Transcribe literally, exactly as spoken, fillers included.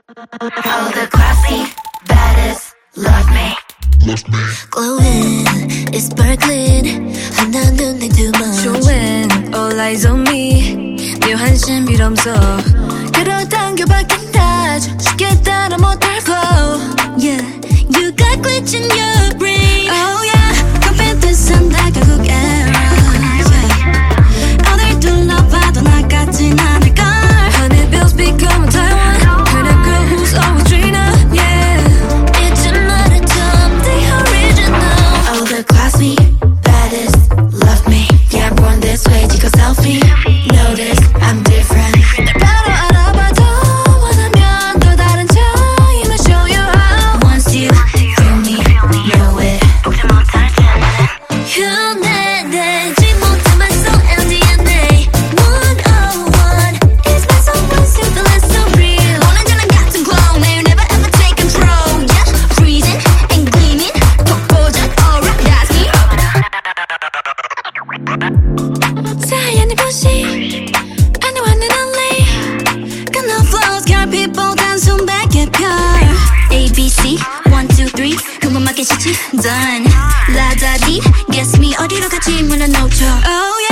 All the classy, baddest, love me. Glowing, it's sparkling. 하나는 내 두 맘. Showing, all eyes on me. 묘한 신비로움서 끌어당겨박힌 touch. 쉽게 따라 못할 flow. Yeah, you got glitch in your brain. Oh yeah, confidence 한다 결국 error. Yeah. 어딜 둘러봐도 나같진 않을걸. Honey bills become a Taiwan. Kind of girl who's always dreaming. Yeah, it's a matter of time, the original. All the classy, baddest, love me. Yeah, I'm born this way, 찍어 selfie. Notice I'm different. 날 바로 알아봐도 원하면 또 다른 척. I'ma show you how. Once you feel me, know it. 흉내내지 못한 my soul and D N A. one oh one is my soul, once you feel it's so real. 원한자랑 같은 glow, now you never ever take control. Yeah, freezing and gleaming. 독보적 aura, that's me. 사연이 보시 안녕하는 only. got no flaws, girl, people 단순 백개별. A, B, C, one, two, three. 그만 맞게 시치 done. 라자디, guess me 어디로 갈지 물론 no choice. Oh